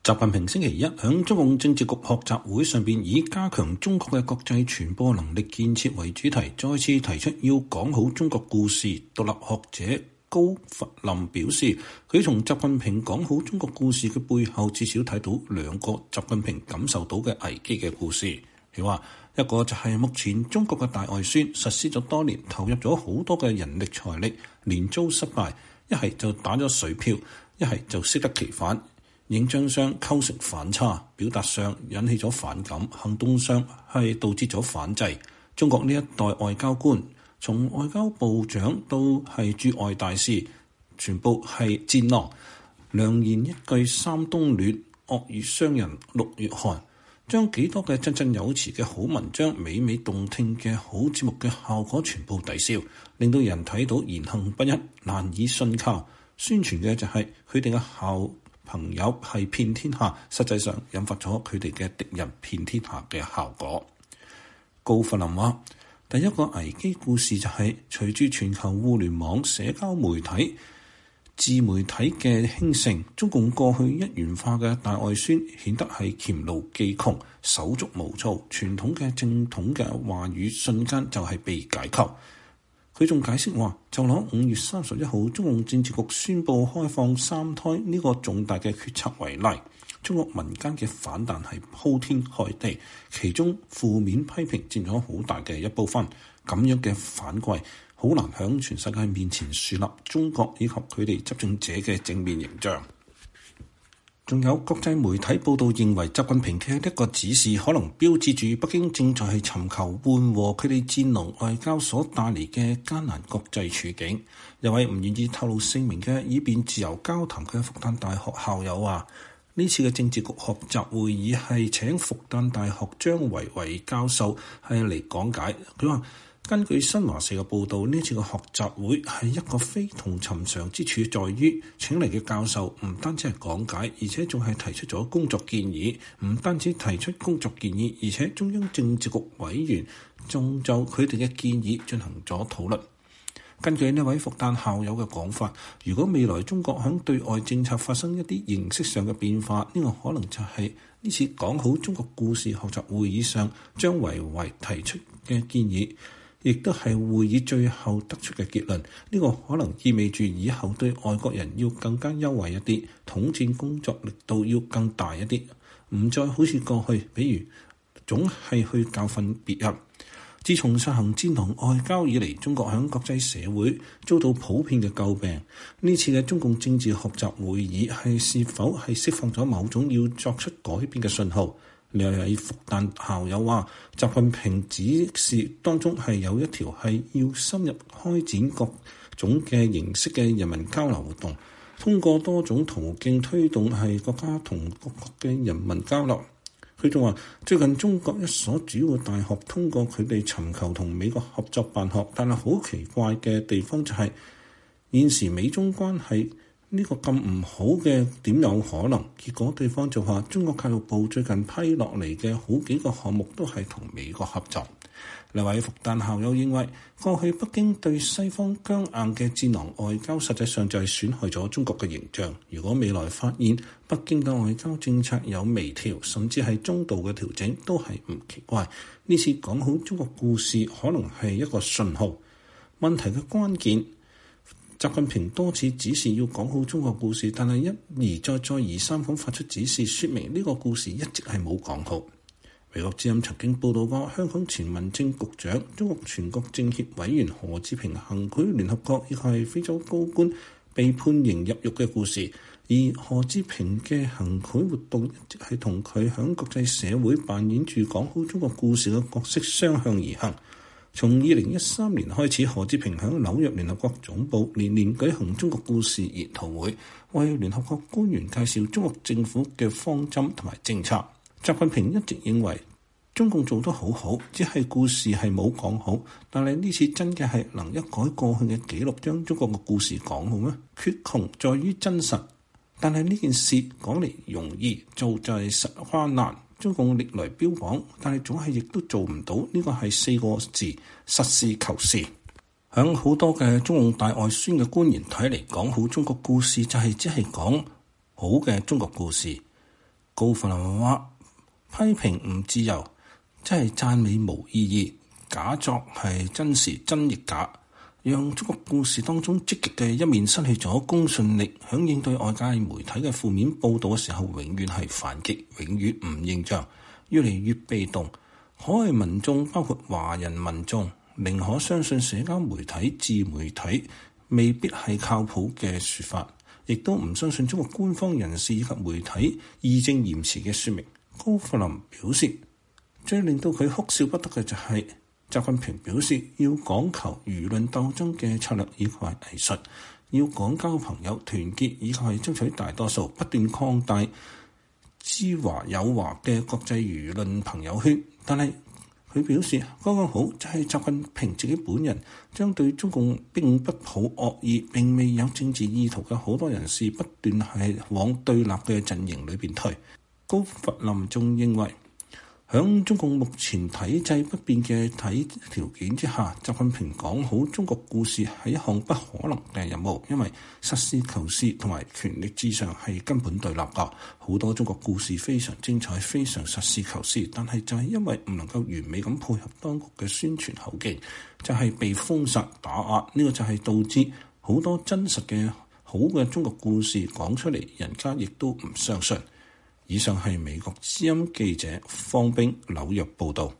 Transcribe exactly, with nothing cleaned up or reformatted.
習近平星期一喺中共政治局學習會上邊，以加強中國嘅國際傳播能力建設為主題，再次提出要講好中國故事。獨立學者高佛林表示，佢從習近平講好中國故事嘅背後，至少睇到兩個習近平感受到嘅危機嘅故事。佢話一個就係目前中國嘅大外宣實施咗多年，投入咗好多嘅人力財力，連遭失敗，一係就打咗水漂，一係就適得其反。影像上構成反差，表達上引起咗反感，行動上係導致咗反制。中國呢一代外交官，從外交部長到係駐外大使，全部係戰狼，良言一句三冬暖，惡語傷人六月寒。將幾多嘅振振有詞嘅好文章、美美動聽嘅好節目嘅效果全部抵消，令到人睇到言行不一，難以信靠。宣傳嘅就係佢哋嘅效朋友係遍天下，實際上引發咗佢哋嘅敵人遍天下嘅效果。高佛林話：第一個危機故事就係、是、隨住全球互聯網、社交媒體、自媒體嘅興盛，中共過去一元化嘅大外宣顯得係黔驢技窮、手足無措，傳統嘅正統嘅話語瞬間就係被解構。佢仲解釋話，就攞五月三十一號中共政治局宣布開放三胎呢個重大嘅決策為例，中國民間嘅反彈係鋪天蓋地，其中負面批評佔咗好大嘅一部分。咁樣嘅反饋好難響全世界面前樹立中國以及佢哋執政者嘅正面形象。仲有國際媒體報道認為，習近平嘅一個指示可能標誌住北京正在係尋求緩和佢哋戰狼外交所帶嚟嘅艱難國際處境。有位唔願意透露姓名嘅以便自由交談嘅復旦大學校友話，呢次嘅政治局學習會議係請復旦大學張維維教授係嚟講解。佢話，根據新華社嘅報導，呢次嘅學習會係一個非同尋常之處，在於請嚟嘅教授唔單止係講解，而且仲係提出咗工作建議。唔單止提出工作建議，而且中央政治局委員仲就佢哋嘅建議進行咗討論。根據呢位復旦校友嘅講法，如果未來中國響對外政策發生一啲形式上嘅變化，呢、這個可能就係呢次講好中國故事學習會議上張維維提出嘅建議，亦都係會議最後得出嘅結論。呢、這個可能意味住以後對外國人要更加優惠一啲，統戰工作力度要更大一啲，唔再好似過去，比如總係去教訓別人。自從實行戰狼外交以嚟，中國喺國際社會遭到普遍嘅詬病。呢次嘅中共政治學習會議係是否係釋放咗某種要作出改變嘅信號？另外，復旦校友話，習近平指示當中係有一條係要深入開展各種嘅形式嘅人民交流活動，通過多種途徑推動係國家同各國嘅人民交流。佢仲話，最近中國一所主要大學通過佢哋尋求同美國合作辦學，但係好奇怪嘅地方就係、是、現時美中關係呢個咁唔好嘅點有可能？結果對方就話，中國教育部最近批落嚟嘅好幾個項目都係同美國合作。另外，復旦校友認為，過去北京對西方僵硬嘅戰狼外交，實際上就係損害咗中國嘅形象。如果未來發現北京嘅外交政策有微調，甚至係中度嘅調整，都係唔奇怪。呢次講好中國故事，可能係一個信號。問題嘅關鍵，習近平多次指示要講好中國故事，但係一而再、再而三咁發出指示，說明呢個故事一直係冇講好。美國之音曾經報導過，香港前民政局長、中國全國政協委員何志平行賄聯合國亦係非洲高官被判刑入獄嘅故事，而何志平嘅行賄活動一直係同佢響國際社會扮演住講好中國故事嘅角色相向而行。從二零一三年開始，何志平響紐約聯合國總部年年舉行中國故事研討會，為聯合國官員介紹中國政府嘅方針同埋政策。習近平一直認為中共做得好好，只係故事係冇講好。但係呢次真嘅係能一改過去嘅記錄，將中國嘅故事講好咩？缺窮在於真實，但係呢件事講嚟容易，做就係實話難。中共歷來標榜，但係總係亦都做唔到。呢個係四個字：實事求是。響好多嘅中共大外宣嘅官員睇嚟，講好中國故事就係只係講好嘅中國故事。 高弗林話：批評唔自由，即係讚美無意義，假作係真時，真亦假，讓中國故事當中積極嘅一面失去咗公信力，響應對外界媒體嘅負面報導嘅時候，永遠係反擊，永遠唔認賬，越嚟越被動。海外民眾包括華人民眾，寧可相信社交媒體、自媒體未必係靠譜嘅説法，亦都唔相信中國官方人士以及媒體義正言辭嘅説明。高弗林表示，最令到佢哭笑不得嘅就係、是、習近平表示要講求輿論鬥爭嘅策略以及係藝術，要廣交朋友、團結以及係爭取大多數，不斷擴大知華有華嘅國際輿論朋友圈。但係佢表示剛剛好就係習近平自己本人將對中共並不抱惡意、並未有政治意圖嘅好多人士不斷係往對立嘅陣營裏邊推。高弗林仲認為，響中共目前體制不變嘅體條件之下，習近平講好中國故事係一項不可能嘅任務，因為實事求是同埋權力至上係根本對立㗎。好多中國故事非常精彩，非常實事求是，但係就係因為唔能夠完美咁配合當局嘅宣傳口徑，就係、是、被封殺打壓。呢、這個就係導致好多真實嘅好嘅中國故事講出嚟，人家亦都唔相信。以上係美國之音記者方冰紐約報導。